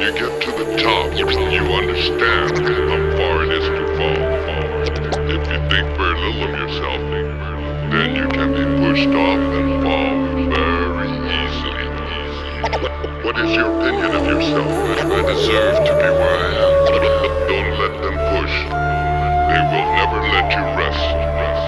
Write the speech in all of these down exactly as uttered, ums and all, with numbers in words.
you get to the top, you understand how far it is to fall. If you think very little of yourself, then you can be pushed off and fall very easily. What is your opinion of yourself? I deserve to be where I am. Don't let them push. They will never let you rest.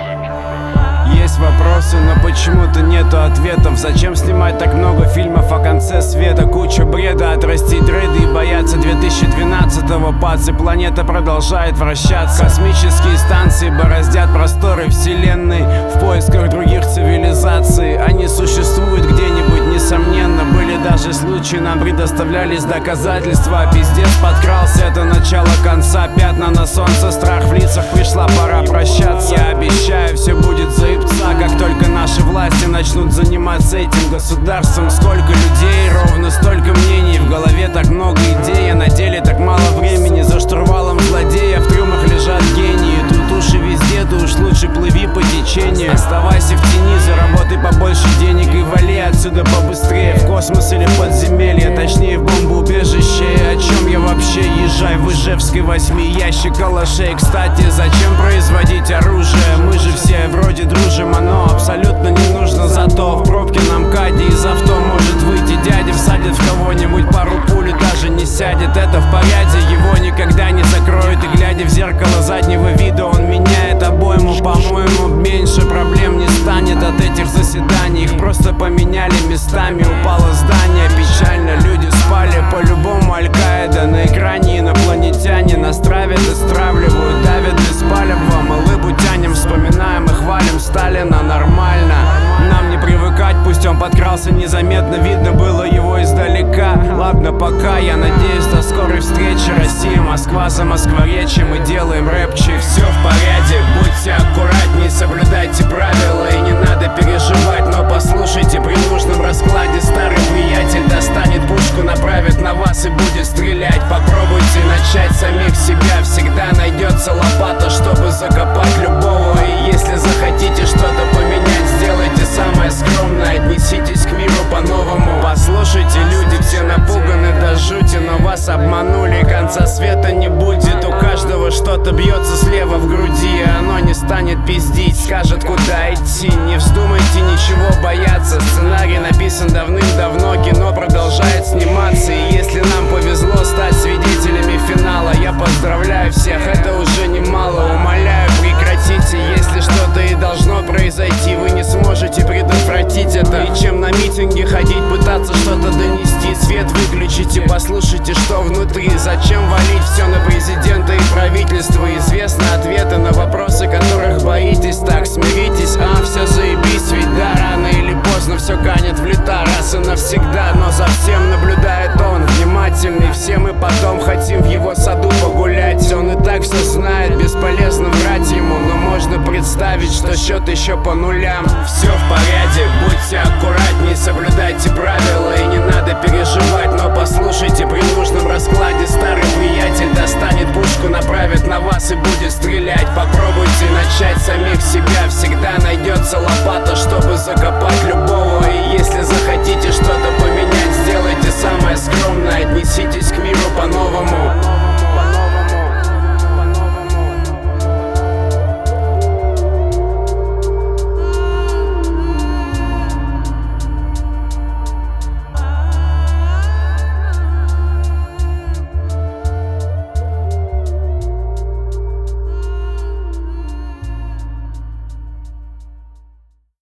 Есть вопросы, но почему-то нету ответов. Зачем снимать так много фильмов о конце света? Куча бреда, отрастить дреды и бояться две тысячи двенадцатого. Пацы, планета продолжает вращаться. Космические станции бороздят просторы вселенной в поисках других цивилизаций. Они существуют где-нибудь, несомненно. Были даже случаи, нам предоставлялись доказательства. А пиздец подкрался, это начало конца. Пятна на солнце, страх в лицах, пришла пора прощаться. Я обещаю, все будет заебца, как только наши власти начнут заниматься этим государством. Сколько людей, ровно столько мнений. В голове так много идей, а на деле так мало времени. За штурвалом злодея в трюмах лежат гении. Тут уж и везде, ты уж лучше плыви по течению. Оставайся в тени, заработай побольше денег и вали отсюда побыстрее. В космос или в подземелье, точнее в бомбоубежище. О чем я вообще? Езжай в Ижевской, возьми ящик калашей. Кстати, зачем производить оружие? Мы же все вроде дружим, оно абсолютно не нужно. Зато в пробке на МКАДе из авто может выйти дядя, всадит в кого-нибудь пару пуль и даже не сядет. Это в порядке, его никогда не закроют. И глядя в зеркало заднего вида, он меняет обойму. По-моему, меньше проблем не станет от этих заседаний. Их просто поменяли местами. Упало здание, печально, люди спали. По-любому Аль-Каида на экране, инопланетяне нас травят и стравливают, давят беспалево. Мы лыбу тянем, вспоминаем и хвалим Сталина. Нормально, нам не привыкать, пусть он подкрался незаметно, видно было его издалека. Ладно, пока, я надеюсь до скорой встречи. Россия, Москва, за Москворечье мы делаем рэпчик. Все в порядке, будьте аккуратней, соблюдайте правила и не надо переживать. Но послушайте, при нужном раскладе старый приятель достанет пушку, направит на вас и будет стрелять. Попробуйте начать самих себя, всегда найдется лопата, чтобы закопать любого. И если захотите что-то поменять, сделайте самое скромное, отнеситесь к миру по-новому. Послушайте, люди все напуганы до жути, но вас обманули, конца света не будет. У каждого что-то бьется слева в груди, и оно не станет пиздить, скажет, куда идти. Не вздумайте ничего бояться, сценарий написан давным-давно, кино продолжает сниматься. И если нам повезло стать свидетелями финала, я поздравляю всех, это уже немало. Умоляю, прекратите, если что-то и должно произойти, вы не сможете предотвратить это. И чем на митинге ходить, пытаться что-то донести, свет выключите, послушайте, что внутри. Зачем валить все на президента и правительство? Известны ответы на вопросы, которых боитесь. Так, смиритесь, а все заебись, ведь да, рано или поздно все канет в лета раз и навсегда. Но за всем наблюдает он,